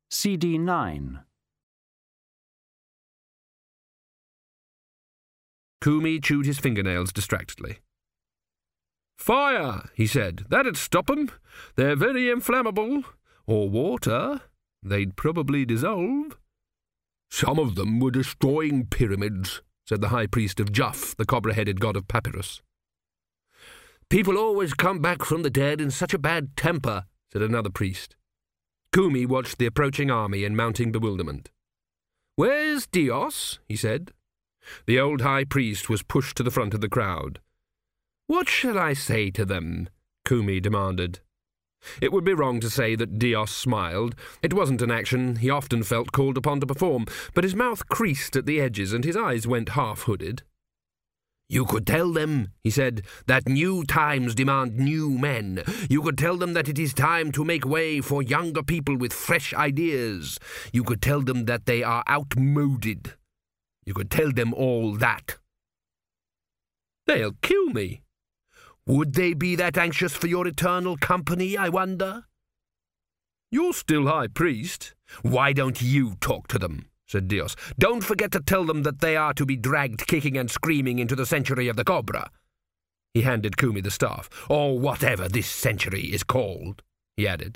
CD 9. Kumi chewed his fingernails distractedly. "Fire," he said. "That'd stop 'em. They're very inflammable. Or water. They'd probably dissolve." "Some of them were destroying pyramids," said the high priest of Juff, the cobra-headed god of papyrus. "People always come back from the dead in such a bad temper," said another priest. Kumi watched the approaching army in mounting bewilderment. "Where's Dios?" he said. The old high priest was pushed to the front of the crowd. "What shall I say to them?" Kumi demanded. It would be wrong to say that Dios smiled. It wasn't an action he often felt called upon to perform, but his mouth creased at the edges and his eyes went half-hooded. "You could tell them," he said, "that new times demand new men. You could tell them that it is time to make way for younger people with fresh ideas. You could tell them that they are outmoded. You could tell them all that." "They'll kill me." "Would they be that anxious for your eternal company, I wonder?" "You're still high priest." "Why don't you talk to them?" said Dios. "Don't forget to tell them that they are to be dragged kicking and screaming into the century of the cobra." He handed Kumi the staff. "Or whatever this century is called," he added.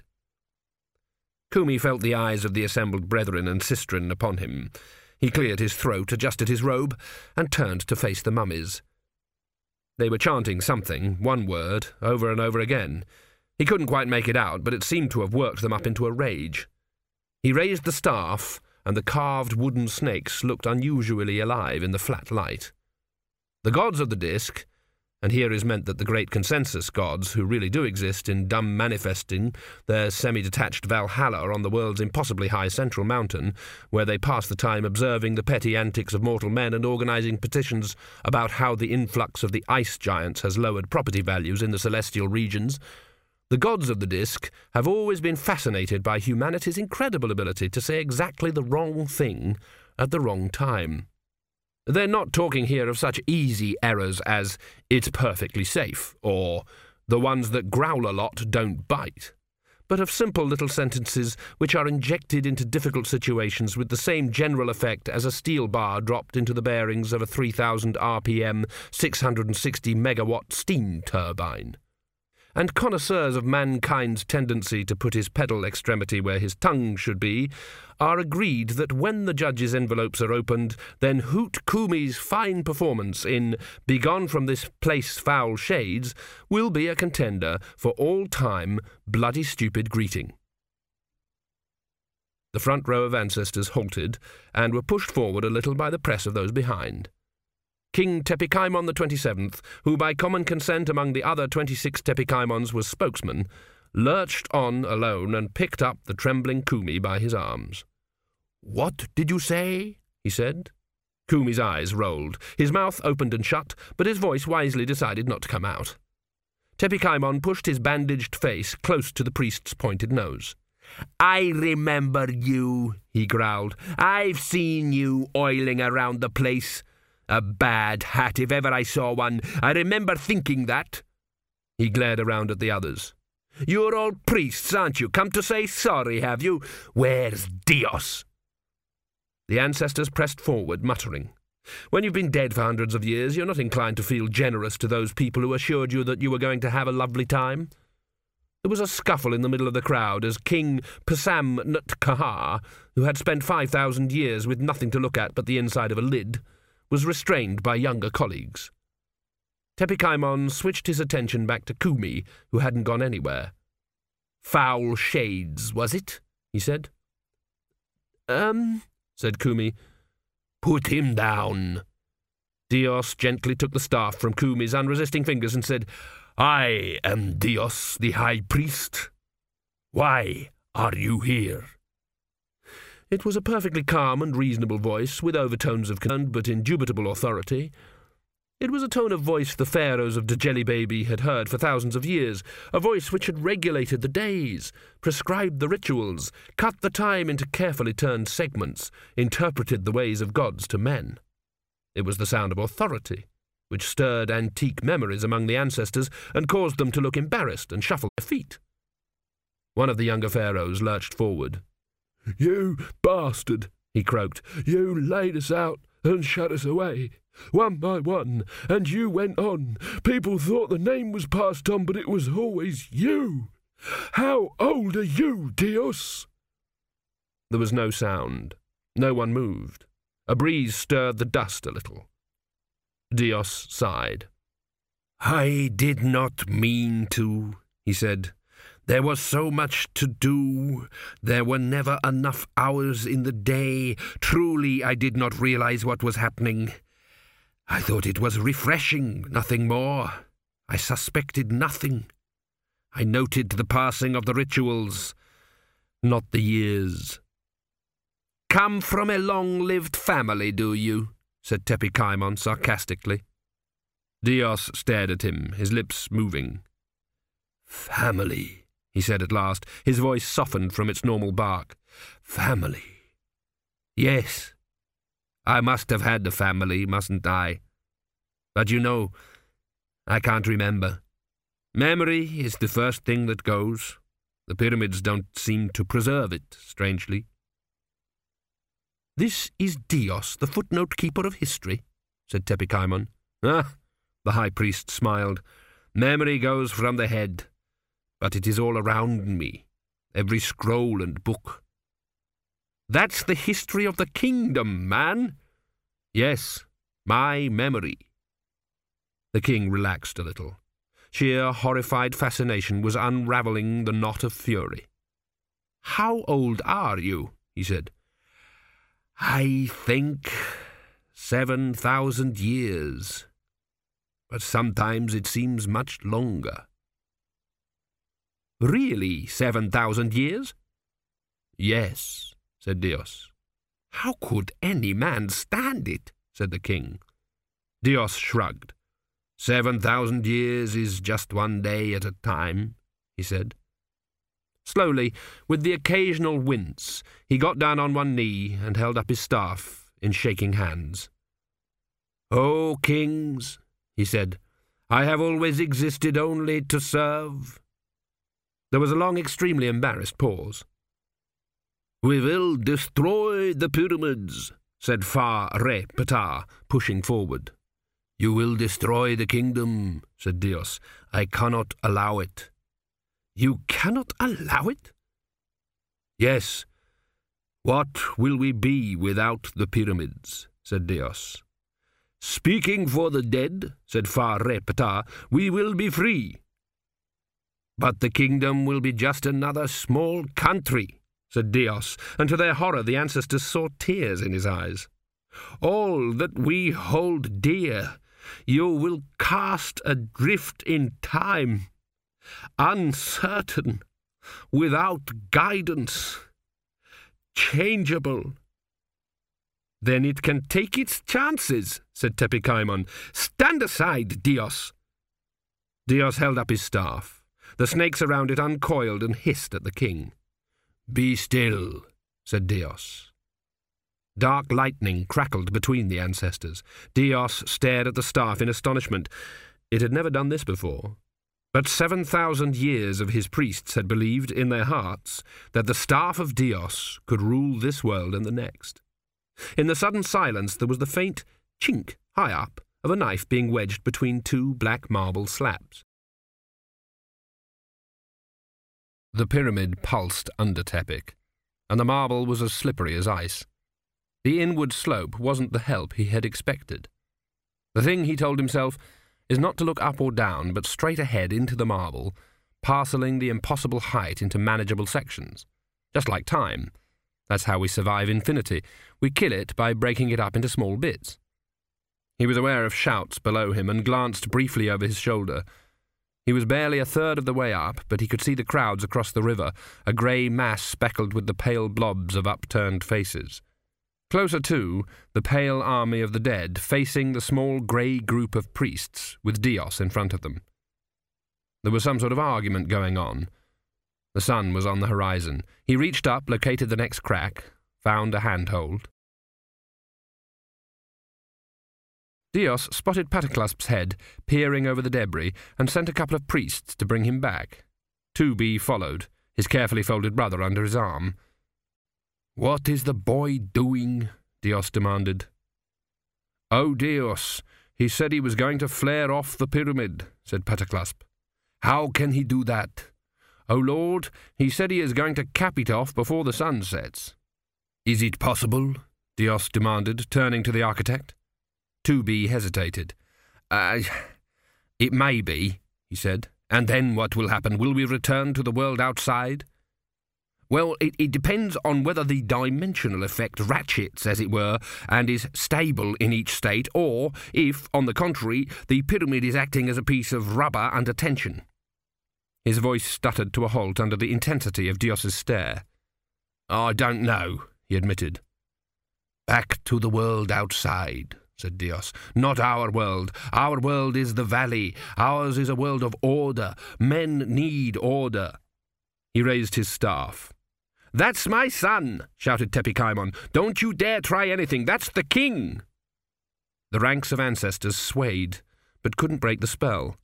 Kumi felt the eyes of the assembled brethren and sistren upon him. He cleared his throat, adjusted his robe, and turned to face the mummies. They were chanting something, one word, over and over again. He couldn't quite make it out, but it seemed to have worked them up into a rage. He raised the staff, and the carved wooden snakes looked unusually alive in the flat light. The gods of the disc, and here is meant that the great consensus gods, who really do exist in dumb manifesting their semi-detached Valhalla on the world's impossibly high central mountain, where they pass the time observing the petty antics of mortal men and organising petitions about how the influx of the ice giants has lowered property values in the celestial regions. The gods of the disc have always been fascinated by humanity's incredible ability to say exactly the wrong thing at the wrong time. They're not talking here of such easy errors as "it's perfectly safe" or "the ones that growl a lot don't bite," but of simple little sentences which are injected into difficult situations with the same general effect as a steel bar dropped into the bearings of a 3,000 RPM, 660 megawatt steam turbine. And connoisseurs of mankind's tendency to put his pedal extremity where his tongue should be are agreed that when the judges' envelopes are opened, then Hoot Kumi's fine performance in "Begone from this place, foul shades" will be a contender for all-time bloody stupid greeting. The front row of ancestors halted and were pushed forward a little by the press of those behind. King Tepikaimon the 27th, who by common consent among the other 26 Tepikaimons was spokesman, lurched on alone and picked up the trembling Kumi by his arms. "What did you say?" he said. Kumi's eyes rolled. His mouth opened and shut, but his voice wisely decided not to come out. Tepikaimon pushed his bandaged face close to the priest's pointed nose. "I remember you," he growled. "I've seen you oiling around the place. A bad hat, if ever I saw one. I remember thinking that." He glared around at the others. "You're all priests, aren't you? Come to say sorry, have you? Where's Dios?" The ancestors pressed forward, muttering. When you've been dead for hundreds of years, you're not inclined to feel generous to those people who assured you that you were going to have a lovely time. There was a scuffle in the middle of the crowd as King Pasam Nut Kahar, who had spent 5,000 years with nothing to look at but the inside of a lid, was restrained by younger colleagues. Tepikaimon switched his attention back to Kumi, who hadn't gone anywhere. "Foul shades, was it?" he said. Said Kumi. "Put him down." Dios gently took the staff from Kumi's unresisting fingers and said, "I am Dios, the High Priest. Why are you here?" It was a perfectly calm and reasonable voice, with overtones of concern but indubitable authority. It was a tone of voice the pharaohs of Djeli Baby had heard for thousands of years, a voice which had regulated the days, prescribed the rituals, cut the time into carefully turned segments, interpreted the ways of gods to men. It was the sound of authority, which stirred antique memories among the ancestors and caused them to look embarrassed and shuffle their feet. One of the younger pharaohs lurched forward. "You bastard," he croaked. "You laid us out and shut us away, one by one, and you went on. People thought the name was passed on, but it was always you. How old are you, Dios?" There was no sound. No one moved. A breeze stirred the dust a little. Dios sighed. "I did not mean to," he said. "There was so much to do. There were never enough hours in the day. Truly, I did not realize what was happening. I thought it was refreshing, nothing more. I suspected nothing. I noted the passing of the rituals, not the years." "Come from a long-lived family, do you?" said Tepikaimon sarcastically. Dios stared at him, his lips moving. "Family," he said at last, his voice softened from its normal bark. "Family. Yes, I must have had a family, mustn't I? But you know, I can't remember. Memory is the first thing that goes. The pyramids don't seem to preserve it, strangely." "This is Dios, the footnote-keeper of history," said Tepikaimon. "Ah," the high priest smiled. "Memory goes from the head, but it is all around me, every scroll and book." "That's the history of the kingdom, man." "Yes, my memory." The king relaxed a little. Sheer horrified fascination was unravelling the knot of fury. "How old are you?" he said. "I think 7,000 years. But sometimes it seems much longer." "Really 7,000 years?" "Yes," said Dios. "How could any man stand it?" said the king. Dios shrugged. 7,000 years is just one day at a time, he said. Slowly, with the occasional wince, he got down on one knee and held up his staff in shaking hands. "O kings," he said, "I have always existed only to serve." There was a long, extremely embarrassed pause. "We will destroy the pyramids," said Fa-Re-Ptah, pushing forward. "You will destroy the kingdom," said Dios. "I cannot allow it." "You cannot allow it?" "Yes. What will we be without the pyramids?" said Dios. "Speaking for the dead," said Fa-Re-Ptah, "we will be free." "But the kingdom will be just another small country," said Dios, and to their horror the ancestors saw tears in his eyes. "All that we hold dear, you will cast adrift in time, uncertain, without guidance, changeable." "Then it can take its chances," said Tepikaimon. "Stand aside, Dios." Dios held up his staff. The snakes around it uncoiled and hissed at the king. "Be still," said Dios. Dark lightning crackled between the ancestors. Dios stared at the staff in astonishment. It had never done this before. But 7,000 years of his priests had believed in their hearts that the staff of Dios could rule this world and the next. In the sudden silence there was the faint chink, high up, of a knife being wedged between two black marble slabs. The pyramid pulsed under Tepik, and the marble was as slippery as ice. The inward slope wasn't the help he had expected. The thing, he told himself, is not to look up or down, but straight ahead into the marble, parcelling the impossible height into manageable sections. Just like time. That's how we survive infinity. We kill it by breaking it up into small bits. He was aware of shouts below him and glanced briefly over his shoulder. He was barely a third of the way up, but he could see the crowds across the river, a grey mass speckled with the pale blobs of upturned faces. Closer to, the pale army of the dead, facing the small grey group of priests, with Dios in front of them. There was some sort of argument going on. The sun was on the horizon. He reached up, located the next crack, found a handhold. Dios spotted Pataclasp's head, peering over the debris, and sent a couple of priests to bring him back. 2B followed, his carefully folded brother under his arm. "What is the boy doing?" Dios demanded. "Oh, Dios, he said he was going to flare off the pyramid," said Pataclasp. "How can he do that? Oh, Lord, he said he is going to cap it off before the sun sets." "Is it possible?" Dios demanded, turning to the architect. 2B hesitated. It may be," he said. "And then what will happen? Will we return to the world outside?" "Well, it depends on whether the dimensional effect ratchets, as it were, and is stable in each state, or if, on the contrary, the pyramid is acting as a piece of rubber under tension." His voice stuttered to a halt under the intensity of Dios's stare. "I don't know," he admitted. "Back to the world outside," said Dios. "Not our world. Our world is the valley. Ours is a world of order. Men need order." He raised his staff. "That's my son," shouted Tepikaimon. "Don't you dare try anything. That's the king." The ranks of ancestors swayed, but couldn't break the spell.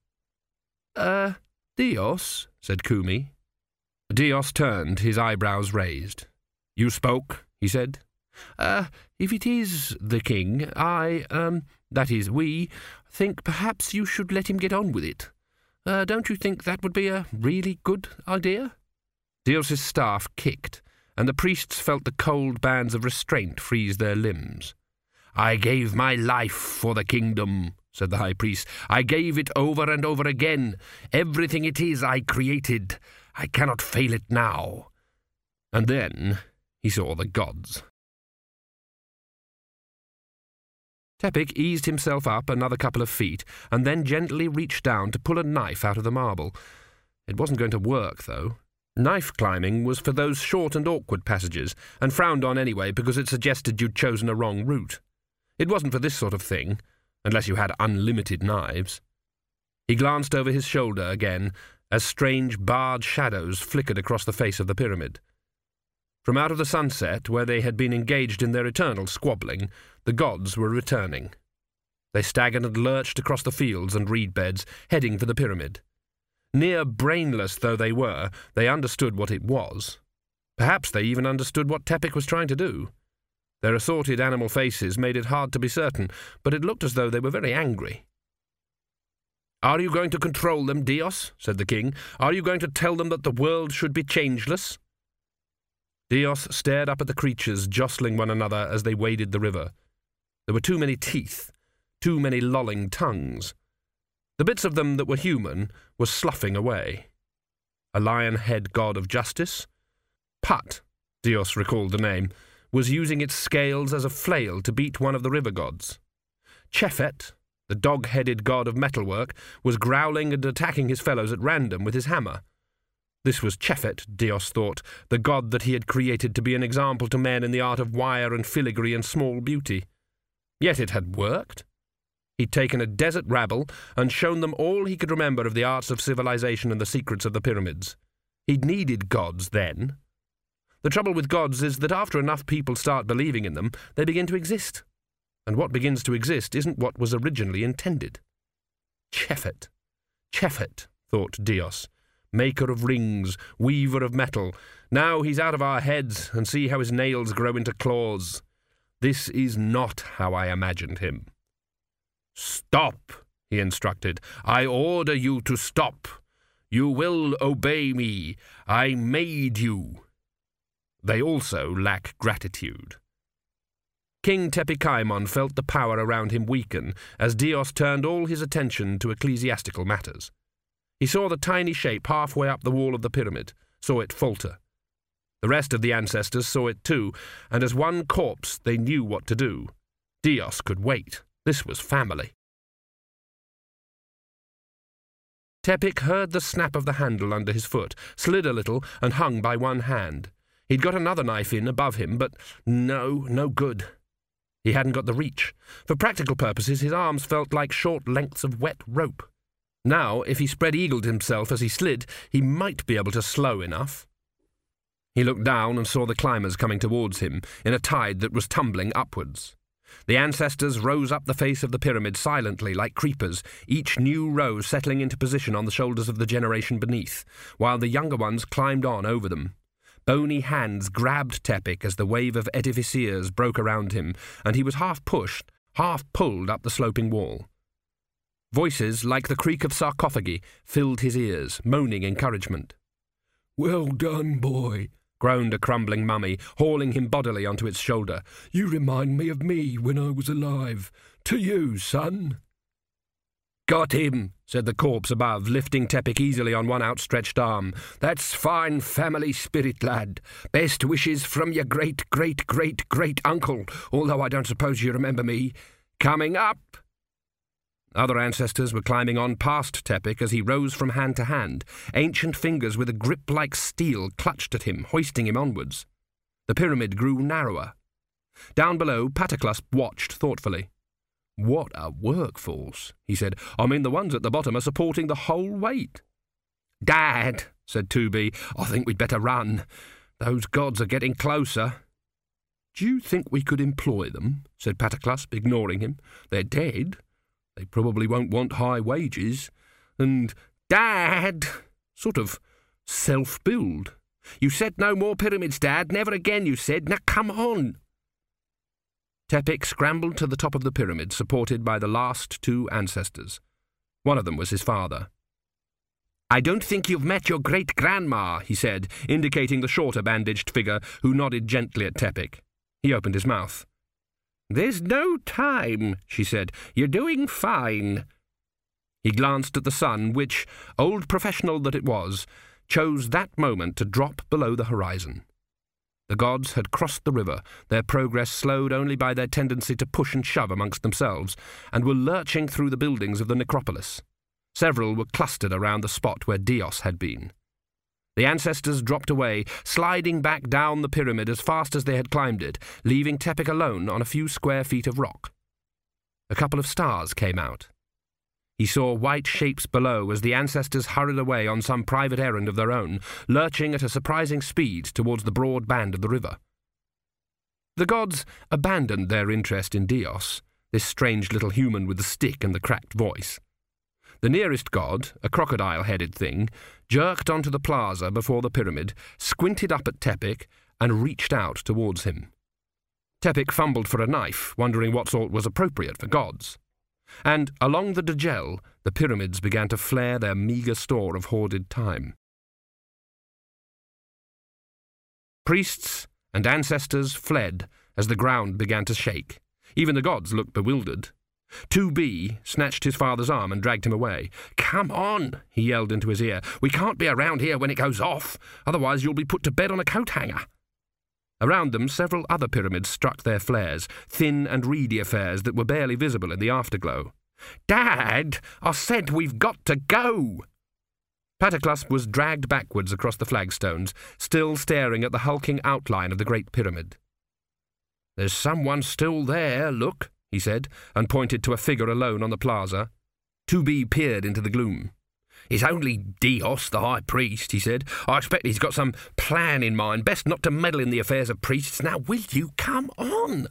Dios," said Kumi. Dios turned, his eyebrows raised. "You spoke," he said. If it is the king, that is, we, think perhaps you should let him get on with it. Don't you think that would be a really good idea?" Dios's staff kicked, and the priests felt the cold bands of restraint freeze their limbs. "I gave my life for the kingdom," said the high priest. "I gave it over and over again. Everything it is I created. I cannot fail it now." And then he saw the gods. Tepik eased himself up another couple of feet, and then gently reached down to pull a knife out of the marble. It wasn't going to work, though. Knife climbing was for those short and awkward passages, and frowned on anyway because it suggested you'd chosen a wrong route. It wasn't for this sort of thing, unless you had unlimited knives. He glanced over his shoulder again, as strange barred shadows flickered across the face of the pyramid. From out of the sunset, where they had been engaged in their eternal squabbling, the gods were returning. They staggered and lurched across the fields and reed beds, heading for the pyramid. Near brainless though they were, they understood what it was. Perhaps they even understood what Tepik was trying to do. Their assorted animal faces made it hard to be certain, but it looked as though they were very angry. "Are you going to control them, Dios?" said the king. "Are you going to tell them that the world should be changeless?" Dios stared up at the creatures jostling one another as they waded the river. There were too many teeth, too many lolling tongues. The bits of them that were human were sloughing away. A lion-head god of justice? Put, Dios recalled the name, was using its scales as a flail to beat one of the river gods. Chefet, the dog-headed god of metalwork, was growling and attacking his fellows at random with his hammer. This was Chefet, Dios thought, the god that he had created to be an example to men in the art of wire and filigree and small beauty. Yet it had worked. He'd taken a desert rabble and shown them all he could remember of the arts of civilization and the secrets of the pyramids. He'd needed gods then. The trouble with gods is that after enough people start believing in them, they begin to exist. And what begins to exist isn't what was originally intended. Chefet, thought Dios. Maker of rings, weaver of metal. Now he's out of our heads, and see how his nails grow into claws. This is not how I imagined him. "Stop," he instructed. "I order you to stop. You will obey me. I made you." They also lack gratitude. King Tepikaimon felt the power around him weaken as Dios turned all his attention to ecclesiastical matters. He saw the tiny shape halfway up the wall of the pyramid, saw it falter. The rest of the ancestors saw it too, and as one corpse they knew what to do. Dios could wait. This was family. Tepik heard the snap of the handle under his foot, slid a little, and hung by one hand. He'd got another knife in above him, but no good. He hadn't got the reach. For practical purposes, his arms felt like short lengths of wet rope. Now, if he spread-eagled himself as he slid, he might be able to slow enough. He looked down and saw the climbers coming towards him, in a tide that was tumbling upwards. The ancestors rose up the face of the pyramid silently, like creepers, each new row settling into position on the shoulders of the generation beneath, while the younger ones climbed on over them. Bony hands grabbed Tepic as the wave of edificiers broke around him, and he was half pushed, half pulled up the sloping wall. Voices, like the creak of sarcophagi, filled his ears, moaning encouragement. "Well done, boy," groaned a crumbling mummy, hauling him bodily onto its shoulder. "You remind me of me when I was alive. To you, son." "Got him," said the corpse above, lifting Tepic easily on one outstretched arm. "That's fine family spirit, lad. Best wishes from your great-great-great-great-uncle, although I don't suppose you remember me. Coming up." Other ancestors were climbing on past Tepic as he rose from hand to hand. Ancient fingers with a grip like steel clutched at him, hoisting him onwards. The pyramid grew narrower. Down below, Pataclusp watched thoughtfully. "What a workforce," he said. "I mean, the ones at the bottom are supporting the whole weight." "Dad," said 2B, "I think we'd better run. Those gods are getting closer." "Do you think we could employ them?" said Pataclusp, ignoring him. "They're dead. They probably won't want high wages. And—" "Dad!" "Sort of self-build." "You said no more pyramids, Dad. Never again, you said. Now come on." Tepic scrambled to the top of the pyramid, supported by the last two ancestors. One of them was his father. "I don't think you've met your great-grandma," he said, indicating the shorter bandaged figure, who nodded gently at Tepic. He opened his mouth. "There's no time," she said. "You're doing fine." He glanced at the sun, which, old professional that it was, chose that moment to drop below the horizon. The gods had crossed the river, their progress slowed only by their tendency to push and shove amongst themselves, and were lurching through the buildings of the necropolis. Several were clustered around the spot where Dios had been. The ancestors dropped away, sliding back down the pyramid as fast as they had climbed it, leaving Tepic alone on a few square feet of rock. A couple of stars came out. He saw white shapes below as the ancestors hurried away on some private errand of their own, lurching at a surprising speed towards the broad band of the river. The gods abandoned their interest in Dios, this strange little human with the stick and the cracked voice. The nearest god, a crocodile-headed thing, jerked onto the plaza before the pyramid, squinted up at Tepic, and reached out towards him. Tepic fumbled for a knife, wondering what sort was appropriate for gods. And along the Djel, the pyramids began to flare their meagre store of hoarded time. Priests and ancestors fled as the ground began to shake. Even the gods looked bewildered. 2B snatched his father's arm and dragged him away. "Come on," he yelled into his ear. "We can't be around here when it goes off. Otherwise you'll be put to bed on a coat hanger." Around them, several other pyramids struck their flares, thin and reedy affairs that were barely visible in the afterglow. "Dad, I said we've got to go!" Pataclusp was dragged backwards across the flagstones, still staring at the hulking outline of the Great Pyramid. "There's someone still there, look," he said, and pointed to a figure alone on the plaza. 2B peered into the gloom. "It's only Dios, the High Priest," he said. "I expect he's got some plan in mind. Best not to meddle in the affairs of priests. Now, will you come on?"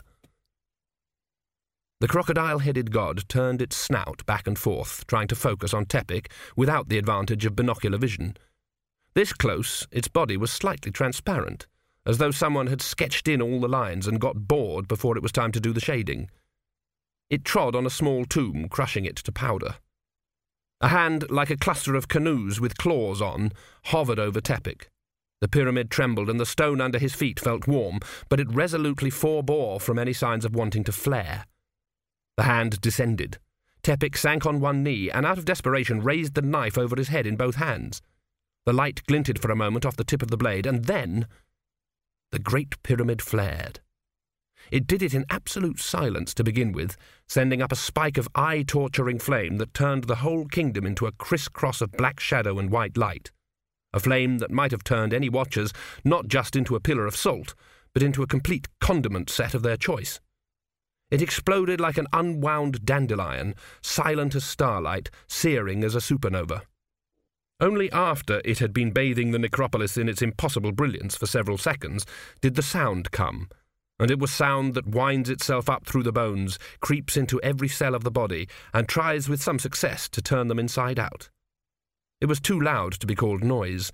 The crocodile-headed god turned its snout back and forth, trying to focus on Tepic without the advantage of binocular vision. This close, its body was slightly transparent, as though someone had sketched in all the lines and got bored before it was time to do the shading. It trod on a small tomb, crushing it to powder. A hand, like a cluster of canoes with claws on, hovered over Tepic. The pyramid trembled and the stone under his feet felt warm, but it resolutely forbore from any signs of wanting to flare. The hand descended. Tepic sank on one knee and, out of desperation, raised the knife over his head in both hands. The light glinted for a moment off the tip of the blade, and then the Great Pyramid flared. It did it in absolute silence to begin with, sending up a spike of eye-torturing flame that turned the whole kingdom into a criss-cross of black shadow and white light. A flame that might have turned any watchers not just into a pillar of salt, but into a complete condiment set of their choice. It exploded like an unwound dandelion, silent as starlight, searing as a supernova. Only after it had been bathing the necropolis in its impossible brilliance for several seconds did the sound come, and it was sound that winds itself up through the bones, creeps into every cell of the body, and tries with some success to turn them inside out. It was too loud to be called noise,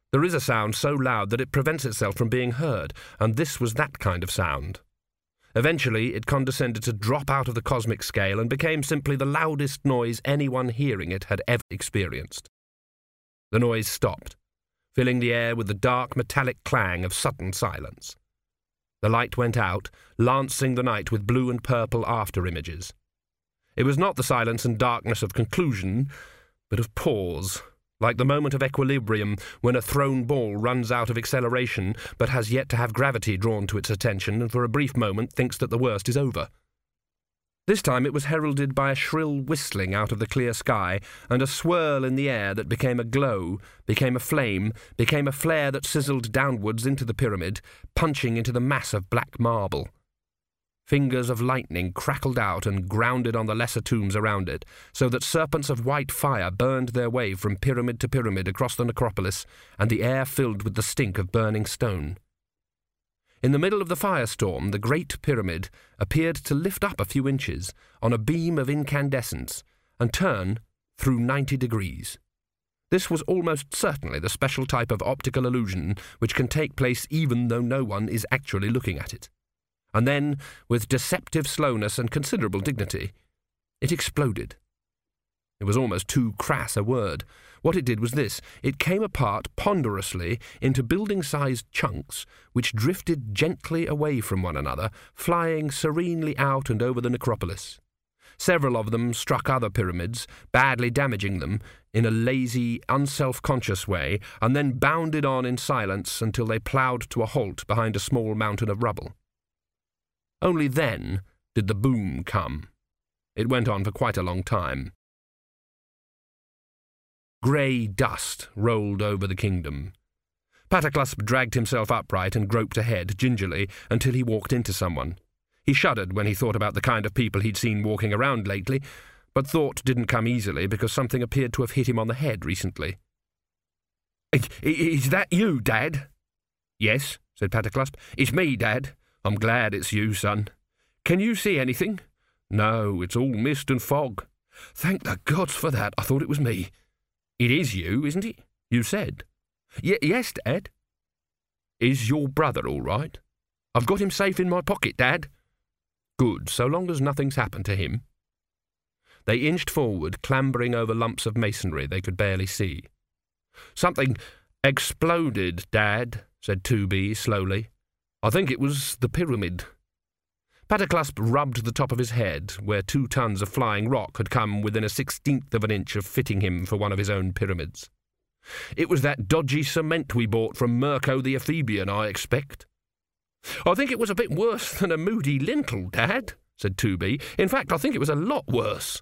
There is a sound so loud that it prevents itself from being heard, and this was that kind of sound. Eventually, it condescended to drop out of the cosmic scale and became simply the loudest noise anyone hearing it had ever experienced. The noise stopped, filling the air with the dark metallic clang of sudden silence. The light went out, lancing the night with blue and purple after-images. It was not the silence and darkness of conclusion, but of pause, like the moment of equilibrium when a thrown ball runs out of acceleration but has yet to have gravity drawn to its attention and for a brief moment thinks that the worst is over. This time it was heralded by a shrill whistling out of the clear sky and a swirl in the air that became a glow, became a flame, became a flare that sizzled downwards into the pyramid, punching into the mass of black marble. Fingers of lightning crackled out and grounded on the lesser tombs around it, so that serpents of white fire burned their way from pyramid to pyramid across the necropolis, and the air filled with the stink of burning stone. In the middle of the firestorm, the great pyramid appeared to lift up a few inches on a beam of incandescence and turn through 90 degrees. This was almost certainly the special type of optical illusion which can take place even though no one is actually looking at it. And then, with deceptive slowness and considerable dignity, it exploded. It was almost too crass a word. What it did was this. It came apart ponderously into building-sized chunks which drifted gently away from one another, flying serenely out and over the necropolis. Several of them struck other pyramids, badly damaging them in a lazy, unself-conscious way, and then bounded on in silence until they ploughed to a halt behind a small mountain of rubble. Only then did the boom come. It went on for quite a long time. Grey dust rolled over the kingdom. Pataclusp dragged himself upright and groped ahead, gingerly, until he walked into someone. He shuddered when he thought about the kind of people he'd seen walking around lately, but thought didn't come easily because something appeared to have hit him on the head recently. "Is that you, Dad?" "Yes," said Pataclusp. "It's me, Dad. I'm glad it's you, son. Can you see anything?" "No, it's all mist and fog." "Thank the gods for that. I thought it was me." "It is you, isn't it? You said." Yes, Dad." "Is your brother all right?" "I've got him safe in my pocket, Dad." "Good, so long as nothing's happened to him." They inched forward, clambering over lumps of masonry they could barely see. "Something exploded, Dad," said 2B slowly. "I think it was the pyramid." Pataclusp rubbed the top of his head, where 2 tons of flying rock had come within a 16th of an inch of fitting him for one of his own pyramids. "It was that dodgy cement we bought from Mirko the Ephebian, I expect." "I think it was a bit worse than a moody lintel, Dad," said 2B. "In fact, I think it was a lot worse."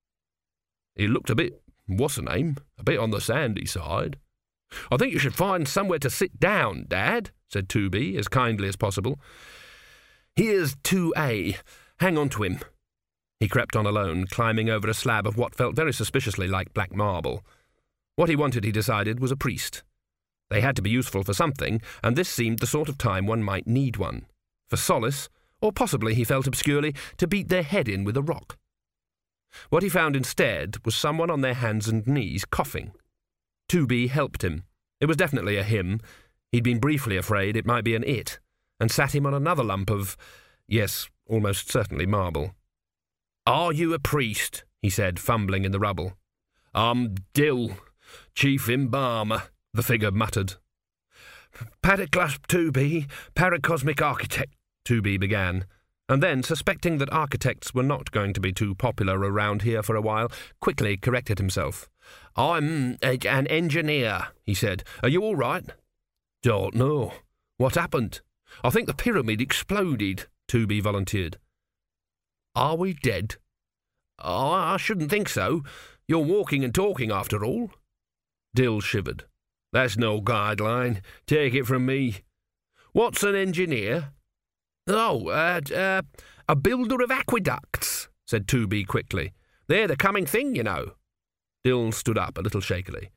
"It looked a bit, what's-her-name, a bit on the sandy side." "I think you should find somewhere to sit down, Dad," said 2B, as kindly as possible. "Here's 2A. Hang on to him." He crept on alone, climbing over a slab of what felt very suspiciously like black marble. What he wanted, he decided, was a priest. They had to be useful for something, and this seemed the sort of time one might need one. For solace, or possibly, he felt obscurely, to beat their head in with a rock. What he found instead was someone on their hands and knees coughing. 2B helped him. It was definitely a him. He'd been briefly afraid it might be an it, and sat him on another lump of, yes, almost certainly marble. "Are you a priest?" he said, fumbling in the rubble. "I'm Dill, chief embalmer," the figure muttered. "Pataclusp 2B, paracosmic architect," 2B began, and then, suspecting that architects were not going to be too popular around here for a while, quickly corrected himself. "I'm an engineer," he said. "Are you all right?" "Don't know. What happened?" "I think the pyramid exploded," 2B volunteered. "Are we dead?" "Oh, I shouldn't think so. You're walking and talking after all." Dill shivered. "That's no guideline. Take it from me. What's an engineer?" "Oh, a builder of aqueducts," said 2B quickly. "They're the coming thing, you know." Dill stood up a little shakily.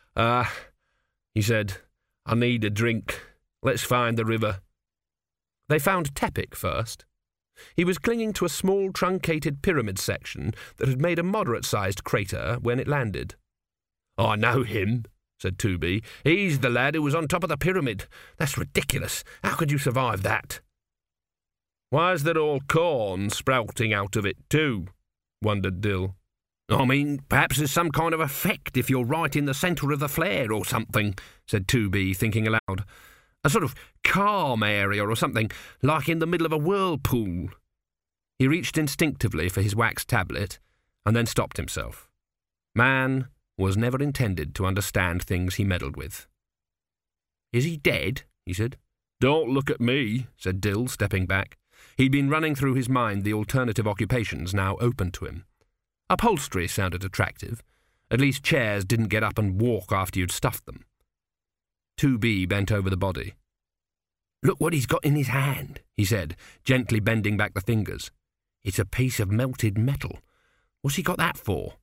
He said, "I need a drink. Let's find the river." They found Tepic first. He was clinging to a small truncated pyramid section that had made a moderate-sized crater when it landed. "I know him," said 2B. "He's the lad who was on top of the pyramid. That's ridiculous. How could you survive that?" "Why is there all corn sprouting out of it too?" wondered Dill. "I mean, perhaps there's some kind of effect if you're right in the centre of the flare or something," said 2B, thinking aloud. "A sort of calm area or something, like in the middle of a whirlpool." He reached instinctively for his wax tablet, and then stopped himself. Man was never intended to understand things he meddled with. "Is he dead?" he said. "Don't look at me," said Dill, stepping back. He'd been running through his mind the alternative occupations now open to him. Upholstery sounded attractive. At least chairs didn't get up and walk after you'd stuffed them. 2B bent over the body. "Look what he's got in his hand," he said, gently bending back the fingers. "It's a piece of melted metal. What's he got that for?"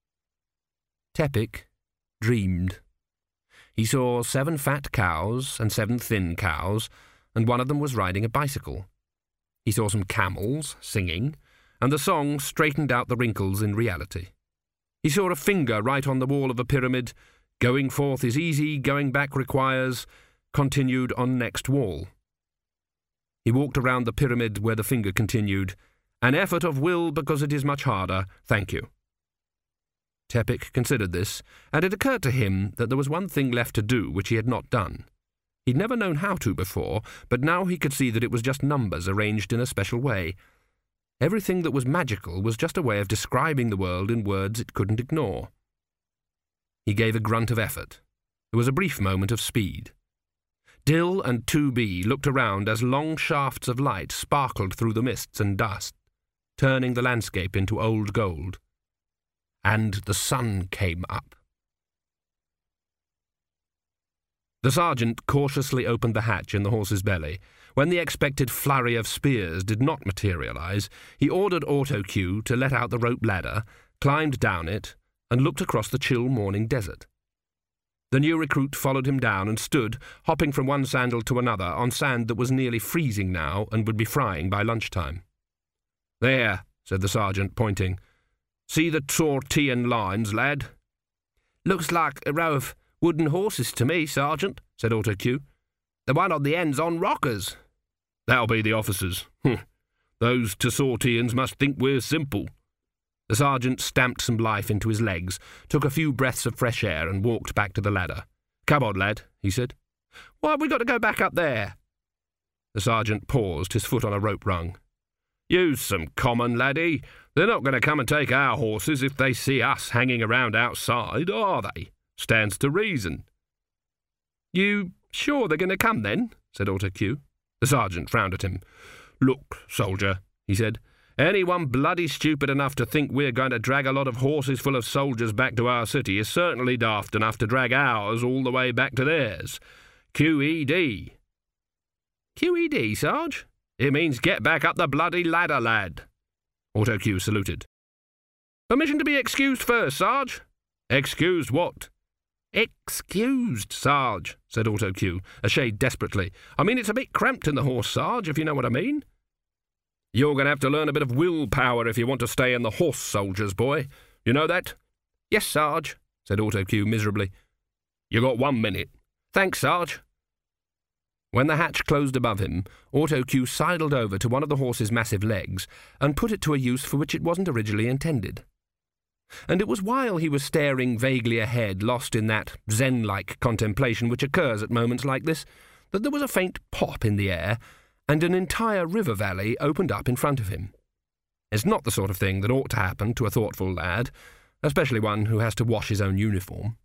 Tepic dreamed. He saw 7 fat cows and 7 thin cows, and one of them was riding a bicycle. He saw some camels singing, and the song straightened out the wrinkles in reality. He saw a finger right on the wall of a pyramid. "Going forth is easy, going back requires," continued on next wall. He walked around the pyramid where the finger continued. "An effort of will because it is much harder, thank you." Tepic considered this, and it occurred to him that there was one thing left to do which he had not done. He'd never known how to before, but now he could see that it was just numbers arranged in a special way. Everything that was magical was just a way of describing the world in words it couldn't ignore. He gave a grunt of effort. There was a brief moment of speed. Dill and 2B looked around as long shafts of light sparkled through the mists and dust, turning the landscape into old gold. And the sun came up. The sergeant cautiously opened the hatch in the horse's belly. When the expected flurry of spears did not materialize, he ordered Autocue to let out the rope ladder, climbed down it, and looked across the chill morning desert. The new recruit followed him down and stood, hopping from one sandal to another on sand that was nearly freezing now and would be frying by lunchtime. "There," said the sergeant, pointing. "See the Tortean lines, lad?" "Looks like a row of wooden horses to me, Sergeant," said Autocue. "The one on the end's on rockers." "That'll be the officers. Those Tessortians must think we're simple." The sergeant stamped some life into his legs, took a few breaths of fresh air, and walked back to the ladder. "Come on, lad," he said. "Why have we got to go back up there?" The sergeant paused, his foot on a rope rung. "Use some common, laddie. They're not going to come and take our horses if they see us hanging around outside, are they? Stands to reason." "You sure they're going to come, then?" said Autocue. The sergeant frowned at him. "Look, soldier," he said, "anyone bloody stupid enough to think we're going to drag a lot of horses full of soldiers back to our city is certainly daft enough to drag ours all the way back to theirs. QED." "QED, Sarge?" "It means get back up the bloody ladder, lad." Autocue saluted. "Permission to be excused first, Sarge." "Excused what?" "Excused, Sarge," said Autocue, a shade desperately. "I mean, it's a bit cramped in the horse, Sarge, if you know what I mean." "You're going to have to learn a bit of willpower if you want to stay in the horse soldiers, boy. You know that?" "Yes, Sarge," said Autocue miserably. "You got 1 minute." "Thanks, Sarge." When the hatch closed above him, Autocue sidled over to one of the horse's massive legs and put it to a use for which it wasn't originally intended. And it was while he was staring vaguely ahead, lost in that zen-like contemplation which occurs at moments like this, that there was a faint pop in the air, and an entire river valley opened up in front of him. It's not the sort of thing that ought to happen to a thoughtful lad, especially one who has to wash his own uniform.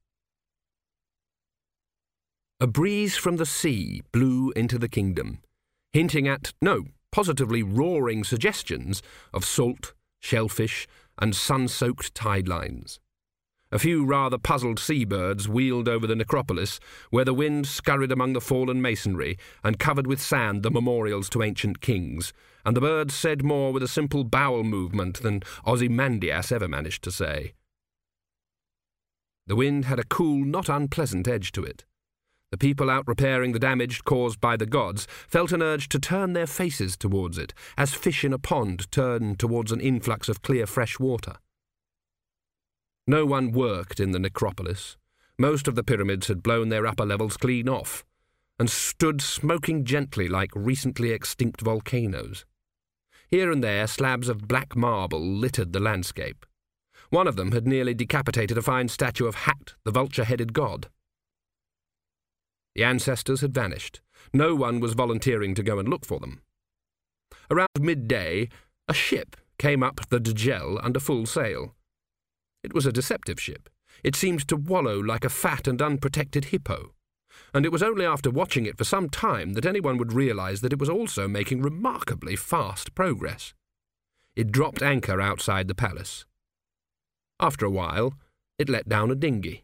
A breeze from the sea blew into the kingdom, hinting at, no, positively roaring suggestions of salt, shellfish, and sun-soaked tide lines. A few rather puzzled seabirds wheeled over the necropolis, where the wind scurried among the fallen masonry and covered with sand the memorials to ancient kings, and the birds said more with a simple bowel movement than Ozymandias ever managed to say. The wind had a cool, not unpleasant edge to it. The people out repairing the damage caused by the gods felt an urge to turn their faces towards it, as fish in a pond turn towards an influx of clear fresh water. No one worked in the necropolis. Most of the pyramids had blown their upper levels clean off, and stood smoking gently like recently extinct volcanoes. Here and there slabs of black marble littered the landscape. One of them had nearly decapitated a fine statue of Hat, the vulture-headed god. The ancestors had vanished. No one was volunteering to go and look for them. Around midday, a ship came up the Djel under full sail. It was a deceptive ship. It seemed to wallow like a fat and unprotected hippo, and it was only after watching it for some time that anyone would realize that it was also making remarkably fast progress. It dropped anchor outside the palace. After a while, it let down a dinghy.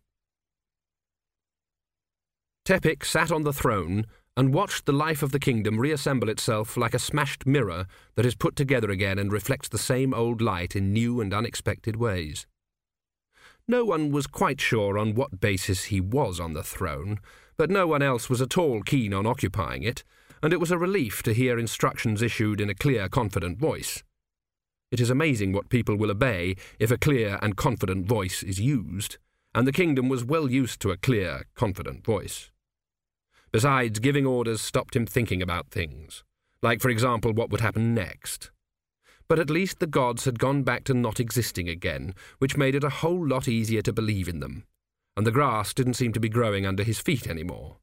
Tepik sat on the throne and watched the life of the kingdom reassemble itself like a smashed mirror that is put together again and reflects the same old light in new and unexpected ways. No one was quite sure on what basis he was on the throne, but no one else was at all keen on occupying it, and it was a relief to hear instructions issued in a clear, confident voice. It is amazing what people will obey if a clear and confident voice is used, and the kingdom was well used to a clear, confident voice. Besides, giving orders stopped him thinking about things, like, for example, what would happen next. But at least the gods had gone back to not existing again, which made it a whole lot easier to believe in them, and the grass didn't seem to be growing under his feet anymore.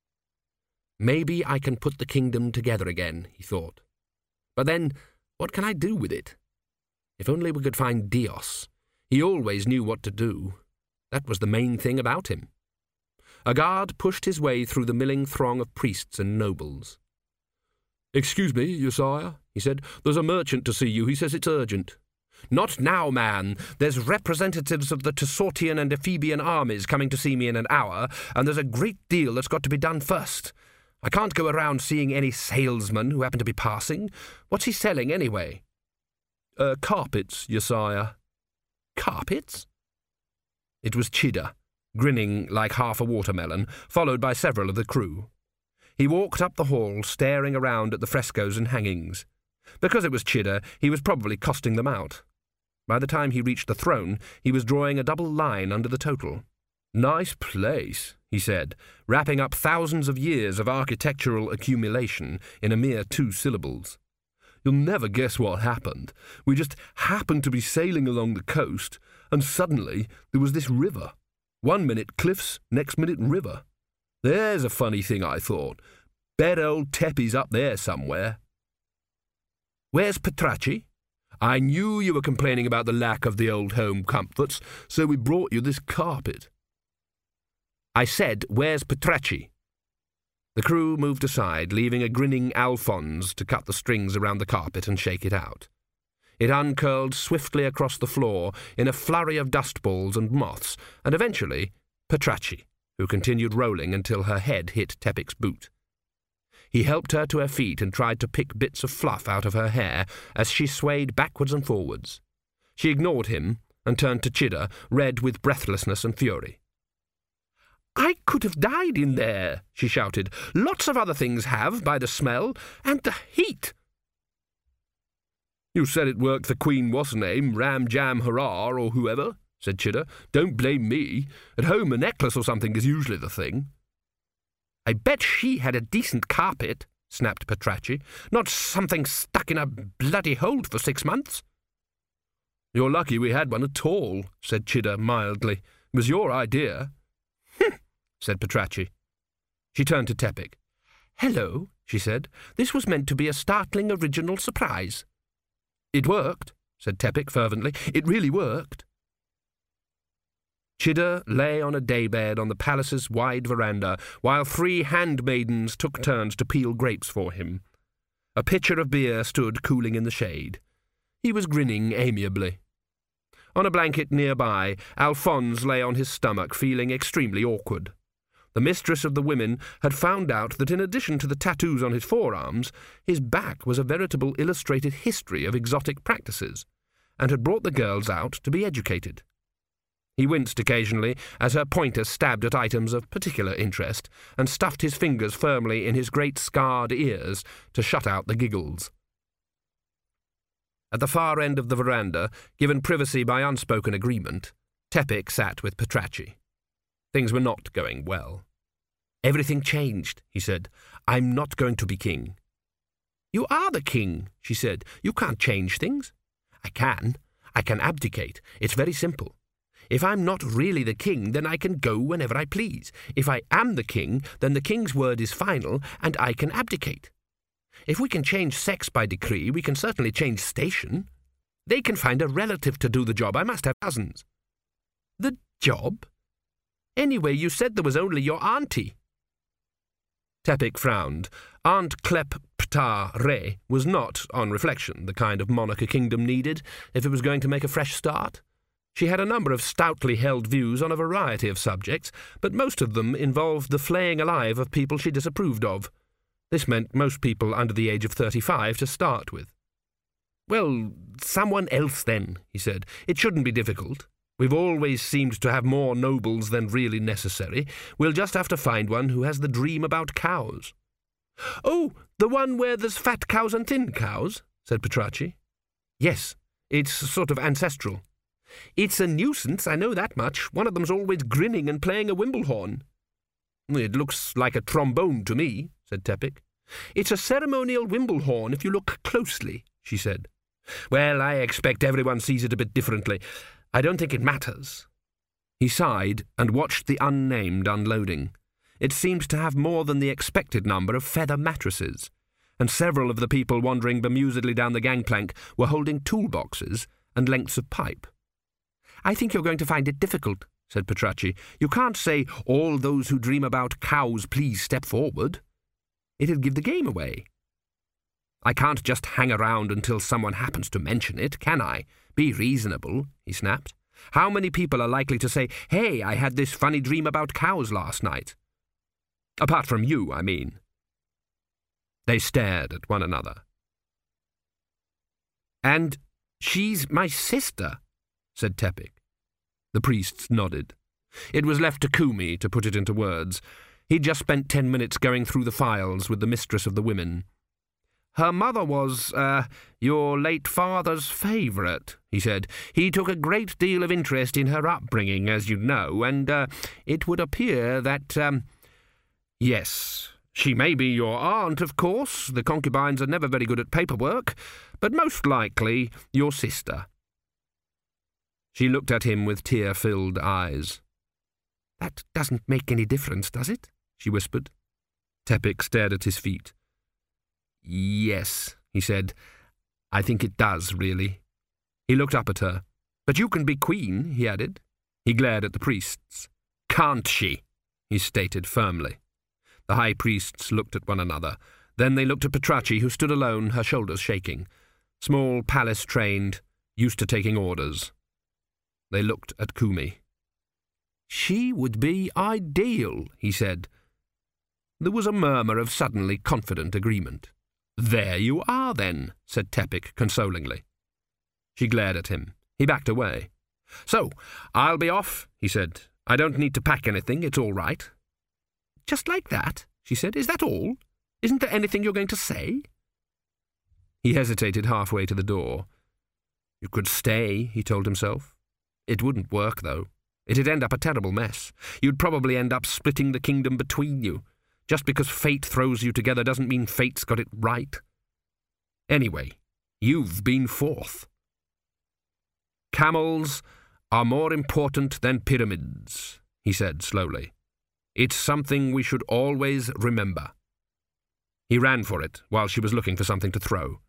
Maybe I can put the kingdom together again, he thought. But then, what can I do with it? If only we could find Dios. He always knew what to do. That was the main thing about him. A guard pushed his way through the milling throng of priests and nobles. "Excuse me, your sire," he said. "There's a merchant to see you. He says it's urgent." "Not now, man. There's representatives of the Tessortian and Ephebian armies coming to see me in an hour, and there's a great deal that's got to be done first. I can't go around seeing any salesmen who happen to be passing. What's he selling, anyway?" Carpets, your sire." "Carpets?" It was Chida, grinning like half a watermelon, followed by several of the crew. He walked up the hall, staring around at the frescoes and hangings. Because it was Chida, he was probably costing them out. By the time he reached the throne, he was drawing a double line under the total. "Nice place," he said, wrapping up thousands of years of architectural accumulation in a mere 2 syllables. "You'll never guess what happened. We just happened to be sailing along the coast, and suddenly there was this river. 1 minute cliffs, next minute river. There's a funny thing, I thought. Bet old Teppy's up there somewhere." "Where's Patraci?" "I knew you were complaining about the lack of the old home comforts, so we brought you this carpet." "I said, where's Patraci?" The crew moved aside, leaving a grinning Alphonse to cut the strings around the carpet and shake it out. It uncurled swiftly across the floor in a flurry of dust balls and moths, and eventually Patraci, who continued rolling until her head hit Tepik's boot. He helped her to her feet and tried to pick bits of fluff out of her hair as she swayed backwards and forwards. She ignored him and turned to Chida, red with breathlessness and fury. "I could have died in there," she shouted. "Lots of other things have, by the smell, and the heat." "You said it worked for Queen What's-Her-Name, Ram Jam Hurrah, or whoever," said Chida. "Don't blame me. At home a necklace or something is usually the thing." "I bet she had a decent carpet," snapped Patraci. "Not something stuck in a bloody hold for 6 months." "You're lucky we had one at all," said Chida mildly. "It was your idea." "Hm," said Patraci. She turned to Tepik. "Hello," she said. "This was meant to be a startling original surprise." "It worked," said Tepik fervently. "It really worked." Chida lay on a daybed on the palace's wide veranda, while 3 handmaidens took turns to peel grapes for him. A pitcher of beer stood cooling in the shade. He was grinning amiably. On a blanket nearby, Alphonse lay on his stomach, feeling extremely awkward. The mistress of the women had found out that in addition to the tattoos on his forearms, his back was a veritable illustrated history of exotic practices, and had brought the girls out to be educated. He winced occasionally as her pointer stabbed at items of particular interest, and stuffed his fingers firmly in his great scarred ears to shut out the giggles. At the far end of the veranda, given privacy by unspoken agreement, Tepik sat with Patraci. Things were not going well. "Everything changed," he said. "I'm not going to be king." "You are the king," she said. "You can't change things." "I can. I can abdicate. It's very simple. If I'm not really the king, then I can go whenever I please. If I am the king, then the king's word is final, and I can abdicate. If we can change sex by decree, we can certainly change station. They can find a relative to do the job. I must have cousins." "The job? Anyway, you said there was only your auntie." Tepic frowned. Aunt Clep Ptah Re was not, on reflection, the kind of monarch a kingdom needed if it was going to make a fresh start. She had a number of stoutly held views on a variety of subjects, but most of them involved the flaying alive of people she disapproved of. This meant most people under the age of 35 to start with. "Well, someone else then," he said. "It shouldn't be difficult. We've always seemed to have more nobles than really necessary. We'll just have to find one who has the dream about cows." "Oh, the one where there's fat cows and thin cows?" said Petracci. "Yes, it's sort of ancestral." "It's a nuisance, I know that much. One of them's always grinning and playing a wimblehorn." "It looks like a trombone to me," said Tepic. "It's a ceremonial wimblehorn if you look closely," she said. "Well, I expect everyone sees it a bit differently. I don't think it matters." He sighed and watched the unnamed unloading. It seemed to have more than the expected number of feather mattresses, and several of the people wandering bemusedly down the gangplank were holding toolboxes and lengths of pipe. "I think you're going to find it difficult," said Petracci. "You can't say, 'All those who dream about cows, please step forward.' It'd give the game away." "I can't just hang around until someone happens to mention it, can I? Be reasonable," he snapped. "How many people are likely to say, 'Hey, I had this funny dream about cows last night'? Apart from you, I mean." They stared at one another. "And she's my sister," said Tepic. The priests nodded. It was left to Kumi to put it into words. He'd just spent 10 minutes going through the files with the mistress of the women. "Her mother was, your late father's favourite," he said. "He took a great deal of interest in her upbringing, as you know, and, it would appear that, yes, she may be your aunt, of course. The concubines are never very good at paperwork, but most likely your sister." She looked at him with tear-filled eyes. "That doesn't make any difference, does it?" she whispered. Tepic stared at his feet. "Yes," he said. "I think it does, really." He looked up at her. "But you can be queen," he added. He glared at the priests. "Can't she?" he stated firmly. The high priests looked at one another. Then they looked at Petracci, who stood alone, her shoulders shaking. Small, palace-trained, used to taking orders. They looked at Kumi. "She would be ideal," he said. There was a murmur of suddenly confident agreement. "There you are, then," said Tepic consolingly. She glared at him. He backed away. "So, I'll be off," he said. "I don't need to pack anything. It's all right." "Just like that?" she said. "Is that all? Isn't there anything you're going to say?" He hesitated halfway to the door. "You could stay," he told himself. It wouldn't work, though. It'd end up a terrible mess. You'd probably end up splitting the kingdom between you. Just because fate throws you together doesn't mean fate's got it right. Anyway, you've been fourth. "Camels are more important than pyramids," he said slowly. "It's something we should always remember." He ran for it while she was looking for something to throw.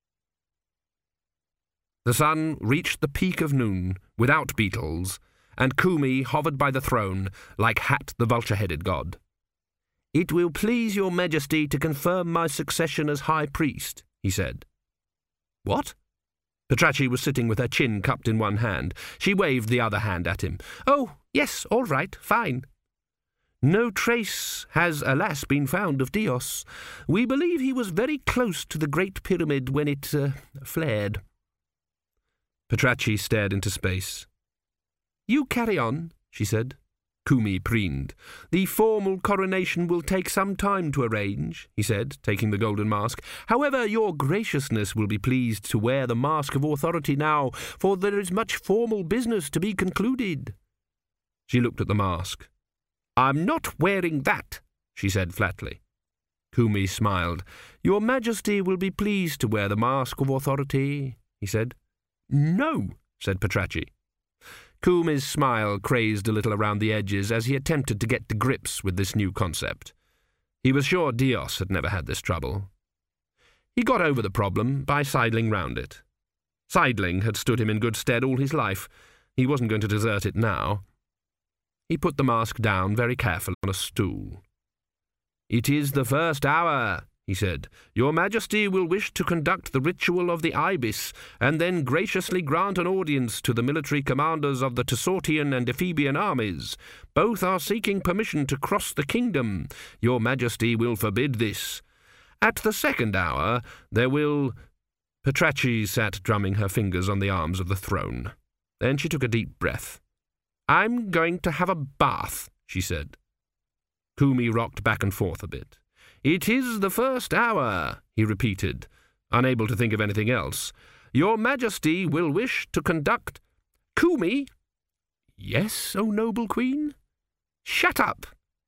The sun reached the peak of noon without beetles, and Kumi hovered by the throne like Hat the vulture-headed god. "It will please your majesty to confirm my succession as high priest," he said. "What?" Petracci was sitting with her chin cupped in one hand. She waved the other hand at him. "Oh, yes, all right, fine." "No trace has, alas, been found of Dios. We believe he was very close to the Great Pyramid when it, flared." Petracci stared into space. "You carry on," she said. Kumi preened. "The formal coronation will take some time to arrange," he said, taking the golden mask. "However, your graciousness will be pleased to wear the mask of authority now, for there is much formal business to be concluded." She looked at the mask. "I'm not wearing that," she said flatly. Kumi smiled. "Your Majesty will be pleased to wear the mask of authority," he said. "No," said Patrachi. Kumi's smile crazed a little around the edges as he attempted to get to grips with this new concept. He was sure Dios had never had this trouble. He got over the problem by sidling round it. Sidling had stood him in good stead all his life. He wasn't going to desert it now. He put the mask down very carefully on a stool. "It is the first hour," he said. "Your Majesty will wish to conduct the ritual of the ibis, and then graciously grant an audience to the military commanders of the Tessortian and Ephebian armies. Both are seeking permission to cross the kingdom. Your Majesty will forbid this. At the second hour, there will—" Patrachi sat drumming her fingers on the arms of the throne. Then she took a deep breath. "I'm going to have a bath," she said. Kumi rocked back and forth a bit. "It is the first hour," he repeated, unable to think of anything else. "Your Majesty will wish to conduct—" "Kumi!" "Yes, O noble queen?" "Shut up!"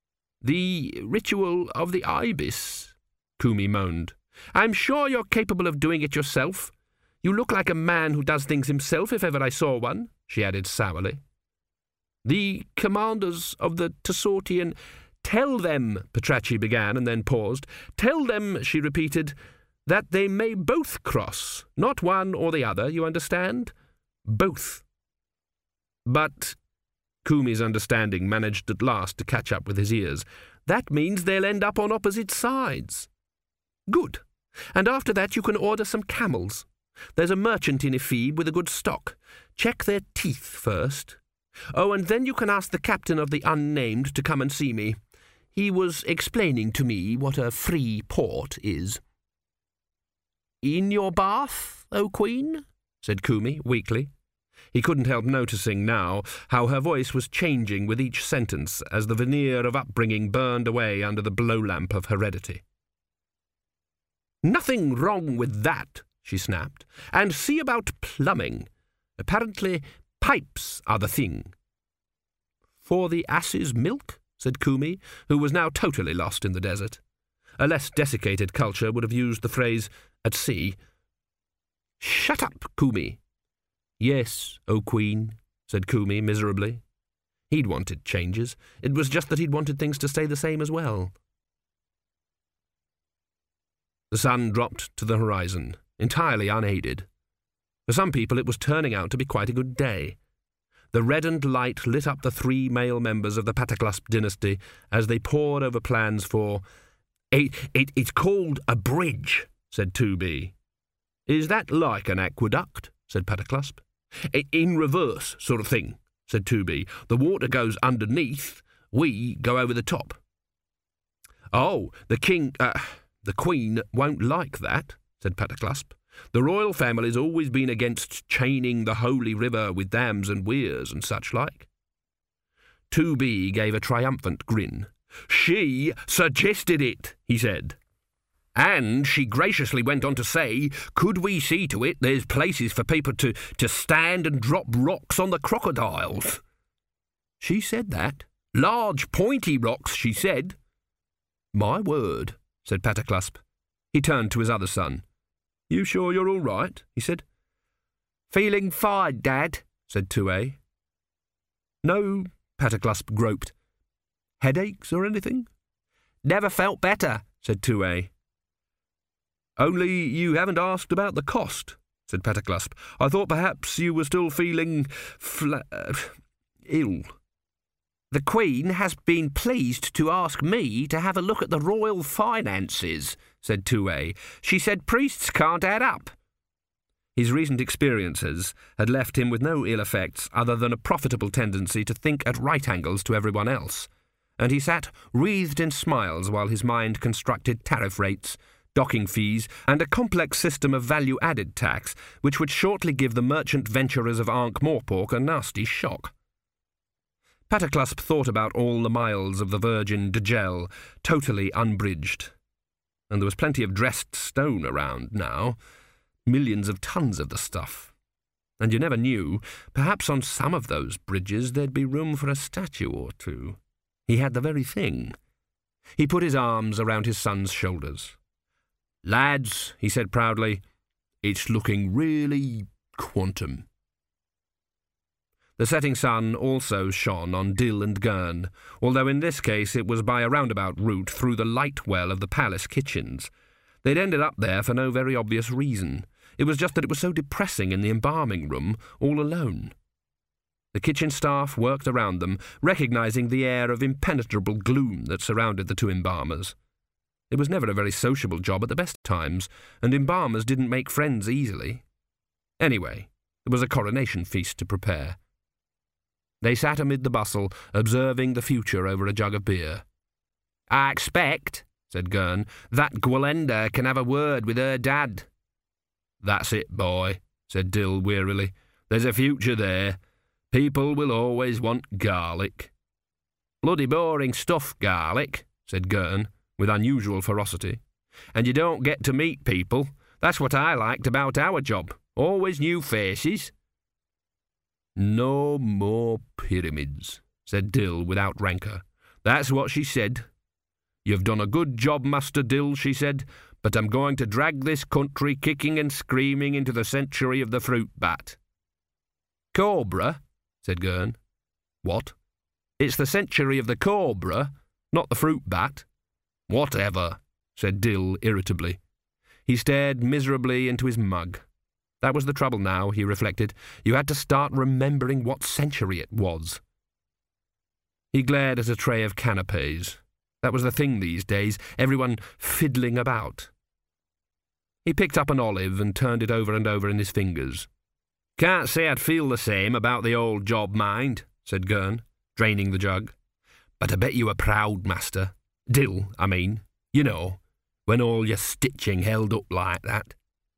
"The ritual of the ibis," Kumi moaned. "I'm sure you're capable of doing it yourself. You look like a man who does things himself, if ever I saw one," she added sourly. "The commanders of the Tessortian—" "Tell them," Patrachi began, and then paused. "Tell them," she repeated, "that they may both cross, not one or the other, you understand? Both." "But—" Kumi's understanding managed at last to catch up with his ears. "That means they'll end up on opposite sides." "Good. And after that you can order some camels. There's a merchant in Ephebe with a good stock. Check their teeth first. Oh, and then you can ask the captain of the Unnamed to come and see me. He was explaining to me what a free port is." "In your bath, O Queen?" said Kumi weakly. He couldn't help noticing now how her voice was changing with each sentence as the veneer of upbringing burned away under the blow-lamp of heredity. "Nothing wrong with that," she snapped. "And see about plumbing. Apparently pipes are the thing." "For the ass's milk?" said Kumi, who was now totally lost in the desert. A less desiccated culture would have used the phrase "at sea." "Shut up, Kumi." "Yes, O Queen," said Kumi miserably. He'd wanted changes. It was just that he'd wanted things to stay the same as well. The sun dropped to the horizon, entirely unaided. For some people it was turning out to be quite a good day. The reddened light lit up the 3 male members of the Pataclasp dynasty as they pored over plans for— It's called a bridge," said 2B. "Is that like an aqueduct?" said Pataclasp. "In reverse sort of thing," said 2B. "The water goes underneath, we go over the top." "Oh, the Queen won't like that," said Pataclasp. "The royal family's always been against chaining the holy river with dams and weirs and such like." 2B gave a triumphant grin. "She suggested it," he said. "And she graciously went on to say, could we see to it there's places for people to stand and drop rocks on the crocodiles?" "She said that?" "Large pointy rocks, she said." "My word," said Pataclasp. He turned to his other son. "You sure you're all right?" he said. "Feeling fine, Dad," said 2A. "No," Pataclasp groped. "Headaches or anything?" "Never felt better," said 2A. "Only you haven't asked about the cost," said Pataclasp. "I thought perhaps you were still feeling ill." "The Queen has been pleased to ask me to have a look at the royal finances," said 2A. "She said priests can't add up." His recent experiences had left him with no ill effects other than a profitable tendency to think at right angles to everyone else, and he sat wreathed in smiles while his mind constructed tariff rates, docking fees, and a complex system of value-added tax which would shortly give the merchant venturers of Ankh-Morpork a nasty shock. Pataclasp thought about all the miles of the virgin Djel, totally unbridged. And there was plenty of dressed stone around now, millions of tons of the stuff. And you never knew, perhaps on some of those bridges there'd be room for a statue or two. He had the very thing. He put his arms around his son's shoulders. "Lads," he said proudly, "it's looking really quantum." The setting sun also shone on Dill and Gurn, although in this case it was by a roundabout route through the light well of the palace kitchens. They'd ended up there for no very obvious reason. It was just that it was so depressing in the embalming room, all alone. The kitchen staff worked around them, recognising the air of impenetrable gloom that surrounded the two embalmers. It was never a very sociable job at the best of times, and embalmers didn't make friends easily. Anyway, there was a coronation feast to prepare. They sat amid the bustle, observing the future over a jug of beer. "I expect," said Gurn, "that Gwalenda can have a word with her dad." "That's it, boy," said Dill wearily. "There's a future there. People will always want garlic." "Bloody boring stuff, garlic," said Gurn, with unusual ferocity. "And you don't get to meet people. That's what I liked about our job. Always new faces." "No more pyramids," said Dill without rancour. "That's what she said. 'You've done a good job, Master Dill,' she said, 'but I'm going to drag this country kicking and screaming into the century of the fruit bat.'" "Cobra?" said Gurn. "What?" "It's the century of the cobra, not the fruit bat." "Whatever," said Dill irritably. He stared miserably into his mug. That was the trouble now, he reflected. You had to start remembering what century it was. He glared at a tray of canapes. That was the thing these days, everyone fiddling about. He picked up an olive and turned it over and over in his fingers. "Can't say I'd feel the same about the old job, mind," said Gurn, draining the jug. "But I bet you were proud, Master. Dill, I mean. You know, when all your stitching held up like that."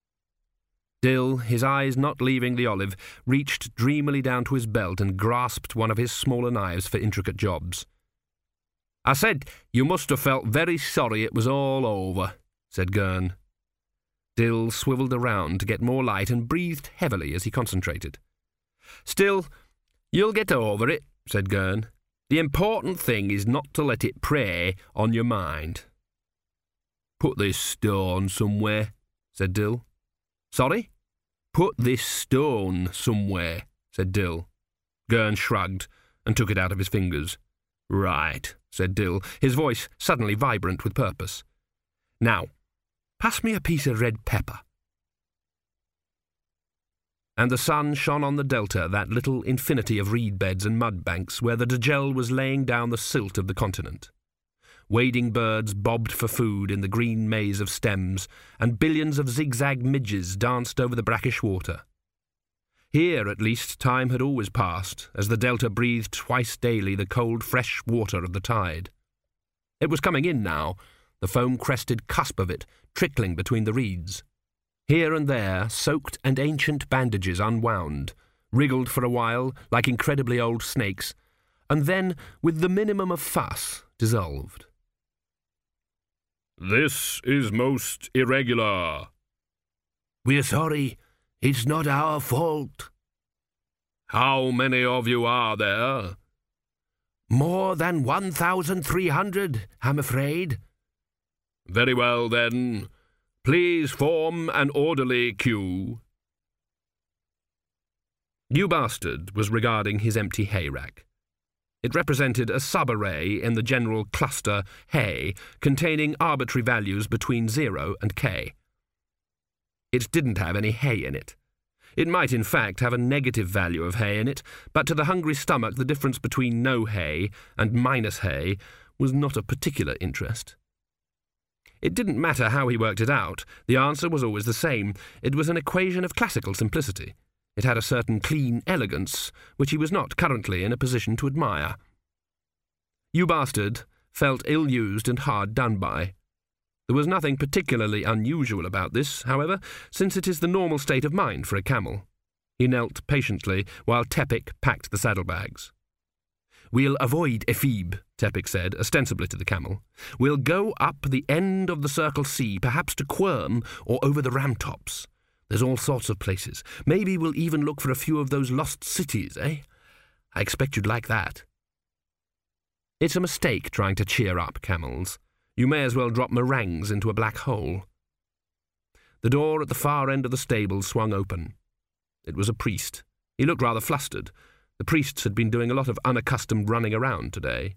Dill, his eyes not leaving the olive, reached dreamily down to his belt and grasped one of his smaller knives for intricate jobs. "I said you must have felt very sorry it was all over," said Gurn. Dill swivelled around to get more light and breathed heavily as he concentrated. "Still, you'll get over it," said Gurn. "The important thing is not to let it prey on your mind." "Put this stone somewhere," said Dill. "Sorry?" "Put this stone somewhere," said Dill. Gurn shrugged and took it out of his fingers. "Right," said Dill, his voice suddenly vibrant with purpose. "Now, pass me a piece of red pepper." And the sun shone on the delta, that little infinity of reed beds and mud banks where the Djel was laying down the silt of the continent. Wading birds bobbed for food in the green maze of stems, and billions of zigzag midges danced over the brackish water. Here, at least, time had always passed, as the delta breathed twice daily the cold, fresh water of the tide. It was coming in now, the foam-crested cusp of it trickling between the reeds. Here and there, soaked and ancient bandages unwound, wriggled for a while like incredibly old snakes, and then, with the minimum of fuss, dissolved. "This is most irregular." "We're sorry. It's not our fault." "How many of you are there?" "More than 1,300, I'm afraid." "Very well, then. Please form an orderly queue." You Bastard was regarding his empty hay rack. It represented a sub-array in the general cluster hay, containing arbitrary values between 0 and k. It didn't have any hay in it. It might, in fact, have a negative value of hay in it, but to the hungry stomach the difference between no hay and minus hay was not of particular interest. It didn't matter how he worked it out. The answer was always the same. It was an equation of classical simplicity. It had a certain clean elegance, which he was not currently in a position to admire. You Bastard felt ill-used and hard done by. There was nothing particularly unusual about this, however, since it is the normal state of mind for a camel. He knelt patiently while Tepic packed the saddlebags. "We'll avoid Ephebe," Tepic said, ostensibly to the camel. "We'll go up the end of the Circle C, perhaps to Quirm or over the Ramtops. There's all sorts of places. Maybe we'll even look for a few of those lost cities, eh? I expect you'd like that." It's a mistake trying to cheer up camels. You may as well drop meringues into a black hole. The door at the far end of the stable swung open. It was a priest. He looked rather flustered. The priests had been doing a lot of unaccustomed running around today.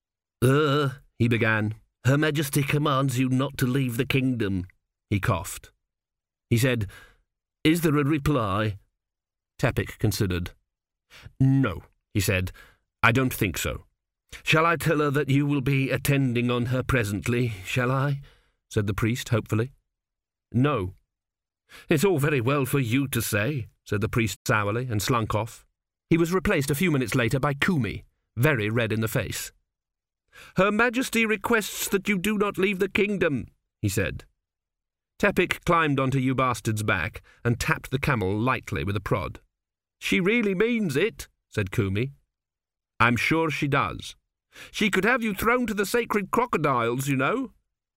He began. Her Majesty commands you not to leave the kingdom. He coughed. He said, Is there a reply? Tepic considered. No, he said. I don't think so. Shall I tell her that you will be attending on her presently, shall I? Said the priest hopefully. No. It's all very well for you to say, said the priest sourly, and slunk off. He was replaced a few minutes later by Kumi, very red in the face. Her Majesty requests that you do not leave the kingdom, he said. Tepic climbed onto you bastard's back and tapped the camel lightly with a prod. She really means it, said Kumi. I'm sure she does. She could have you thrown to the sacred crocodiles, you know.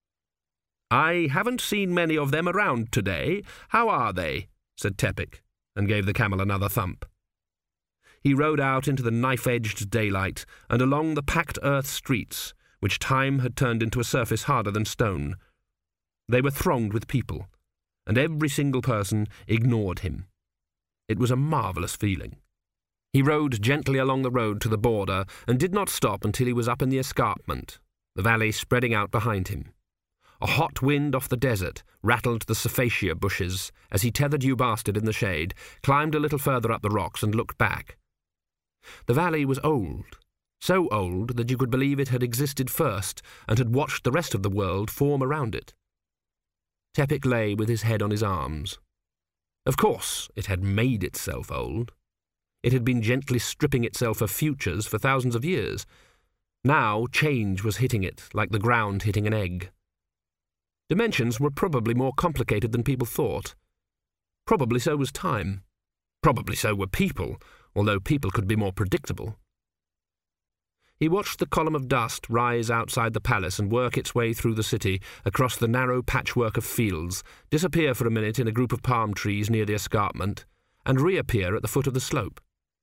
I haven't seen many of them around today. How are they? Said Tepic, and gave the camel another thump. He rode out into the knife-edged daylight and along the packed earth streets, which time had turned into a surface harder than stone. They were thronged with people, and every single person ignored him. It was a marvellous feeling. He rode gently along the road to the border and did not stop until he was up in the escarpment, the valley spreading out behind him. A hot wind off the desert rattled the sapphire bushes as he tethered you bastard in the shade, climbed a little further up the rocks and looked back. The valley was old, so old that you could believe it had existed first and had watched the rest of the world form around it. Tepic lay with his head on his arms. Of course, it had made itself old. It had been gently stripping itself of futures for thousands of years. Now change was hitting it like the ground hitting an egg. Dimensions were probably more complicated than people thought. Probably so was time. Probably so were people, although people could be more predictable. He watched the column of dust rise outside the palace and work its way through the city, across the narrow patchwork of fields, disappear for a minute in a group of palm trees near the escarpment, and reappear at the foot of the slope.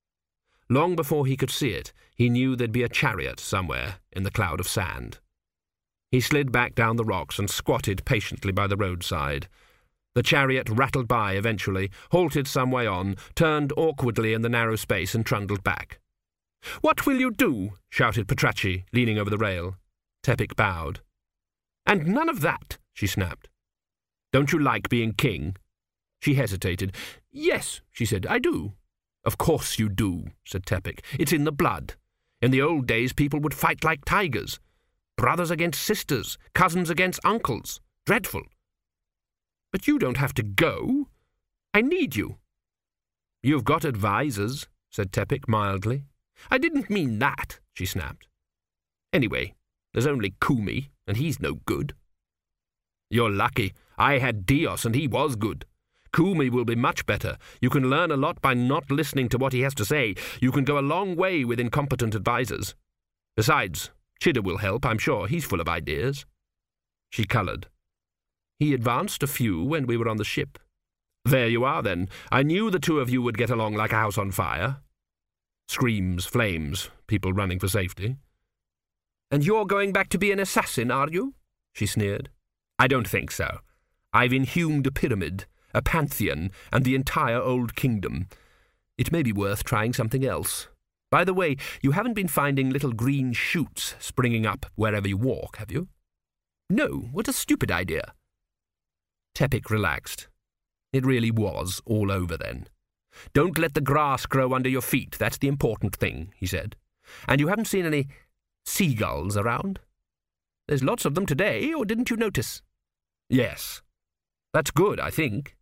Long before he could see it, he knew there'd be a chariot somewhere in the cloud of sand. He slid back down the rocks and squatted patiently by the roadside. The chariot rattled by eventually, halted some way on, turned awkwardly in the narrow space and trundled back. "What will you do?" shouted Patracci, leaning over the rail. Tepic bowed. "And none of that," she snapped. "Don't you like being king?" She hesitated. "Yes," she said, "I do." "Of course you do," said Tepic. "It's in the blood. In the old days people would fight like tigers. Brothers against sisters, cousins against uncles. Dreadful. But you don't have to go. I need you." "You've got advisers," said Tepic mildly. "I didn't mean that," she snapped. "Anyway, there's only Kumi, and he's no good." "You're lucky. I had Dios, and he was good. Kumi will be much better. You can learn a lot by not listening to what he has to say. You can go a long way with incompetent advisers. Besides, Chida will help, I'm sure. He's full of ideas." She coloured. "He advanced a few when we were on the ship." "There you are, then. I knew the two of you would get along like a house on fire." Screams, flames, people running for safety. "And you're going back to be an assassin, are you?" she sneered. "I don't think so. I've inhumed a pyramid, a pantheon, and the entire old kingdom. It may be worth trying something else. By the way, you haven't been finding little green shoots springing up wherever you walk, have you?" "No, what a stupid idea." Tepic relaxed. It really was all over then. "Don't let the grass grow under your feet, that's the important thing," he said. "And you haven't seen any seagulls around?" "There's lots of them today, or didn't you notice?" "Yes. That's good, I think."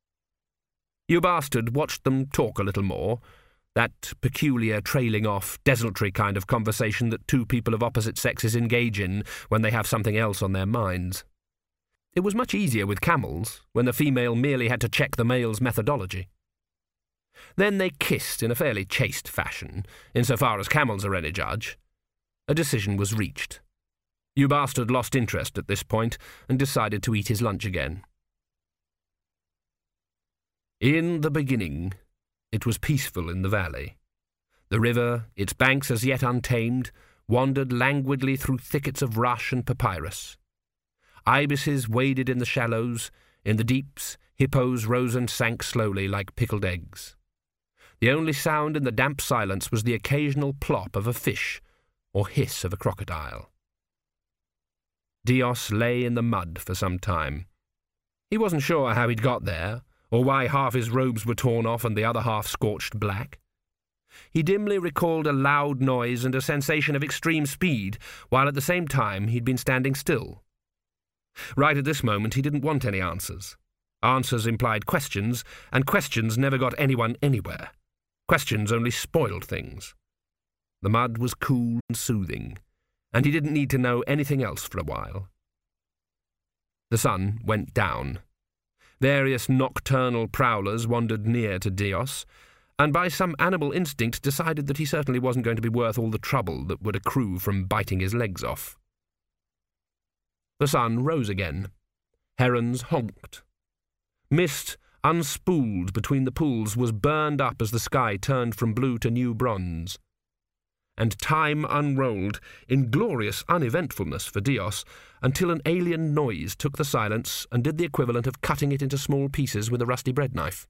You bastard watched them talk a little more, that peculiar trailing-off, desultory kind of conversation that two people of opposite sexes engage in when they have something else on their minds. It was much easier with camels, when the female merely had to check the male's methodology. Then they kissed in a fairly chaste fashion, insofar as camels are any judge. A decision was reached. You bastard lost interest at this point and decided to eat his lunch again. In the beginning, it was peaceful in the valley. The river, its banks as yet untamed, wandered languidly through thickets of rush and papyrus. Ibises waded in the shallows, in the deeps hippos rose and sank slowly like pickled eggs. The only sound in the damp silence was the occasional plop of a fish or hiss of a crocodile. Dios lay in the mud for some time. He wasn't sure how he'd got there, or why half his robes were torn off and the other half scorched black. He dimly recalled a loud noise and a sensation of extreme speed, while at the same time he'd been standing still. Right at this moment he didn't want any answers. Answers implied questions, and questions never got anyone anywhere. Questions only spoiled things. The mud was cool and soothing, and he didn't need to know anything else for a while. The sun went down. Various nocturnal prowlers wandered near to Dios, and by some animal instinct decided that he certainly wasn't going to be worth all the trouble that would accrue from biting his legs off. The sun rose again. Herons honked. Mist, unspooled between the pools, was burned up as the sky turned from blue to new bronze. And time unrolled in glorious uneventfulness for Dios until an alien noise took the silence and did the equivalent of cutting it into small pieces with a rusty bread knife.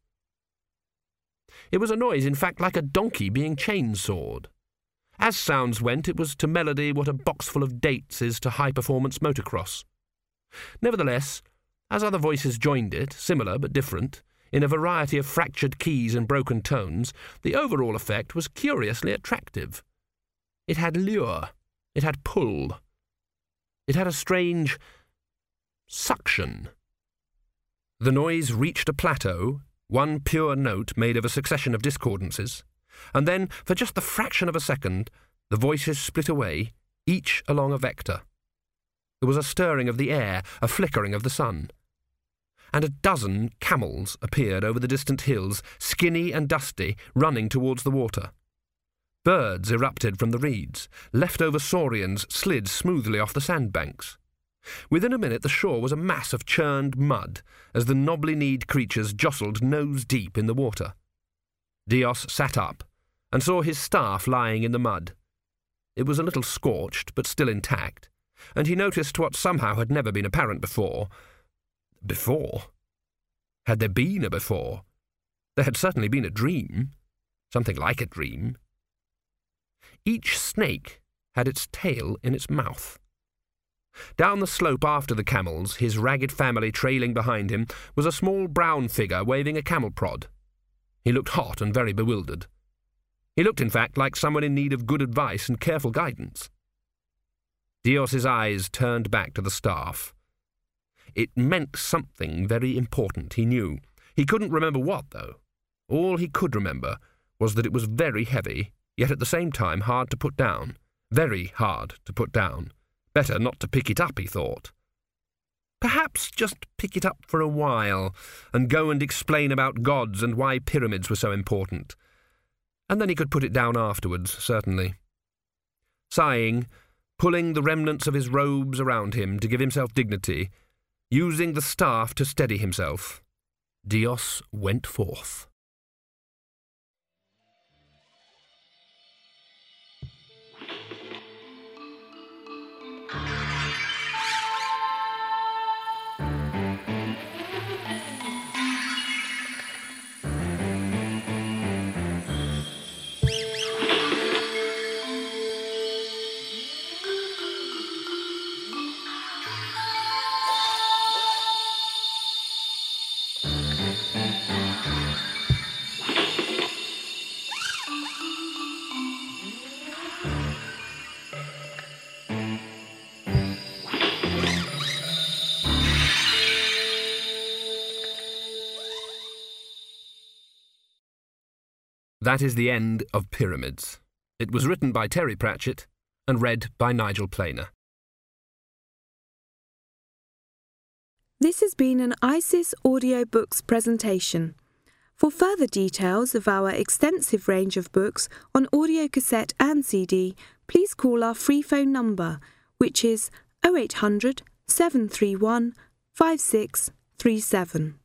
It was a noise, in fact, like a donkey being chainsawed. As sounds went, it was to melody what a box full of dates is to high-performance motocross. Nevertheless, as other voices joined it, similar but different, in a variety of fractured keys and broken tones, the overall effect was curiously attractive. It had lure. It had pull. It had a strange suction. The noise reached a plateau, one pure note made of a succession of discordances, and then, for just the fraction of a second, the voices split away, each along a vector. There was a stirring of the air, a flickering of the sun. And a dozen camels appeared over the distant hills, skinny and dusty, running towards the water. Birds erupted from the reeds. Leftover saurians slid smoothly off the sandbanks. Within a minute the shore was a mass of churned mud as the knobbly-kneed creatures jostled nose-deep in the water. Dios sat up and saw his staff lying in the mud. It was a little scorched, but still intact, and he noticed what somehow had never been apparent before. Before? Had there been a before? There had certainly been a dream. Something like a dream. Each snake had its tail in its mouth. Down the slope after the camels, his ragged family trailing behind him, was a small brown figure waving a camel prod. He looked hot and very bewildered. He looked, in fact, like someone in need of good advice and careful guidance. Dios's eyes turned back to the staff. It meant something very important, he knew. He couldn't remember what, though. All he could remember was that it was very heavy, yet at the same time hard to put down. Very hard to put down. Better not to pick it up, he thought. Perhaps just pick it up for a while, and go and explain about gods and why pyramids were so important. And then he could put it down afterwards, certainly. Sighing, pulling the remnants of his robes around him to give himself dignity, using the staff to steady himself, Dios went forth. That is the end of Pyramids. It was written by Terry Pratchett and read by Nigel Planer. This has been an ISIS Audiobooks presentation. For further details of our extensive range of books on audiocassette and CD, please call our free phone number, which is 0800 731 5637.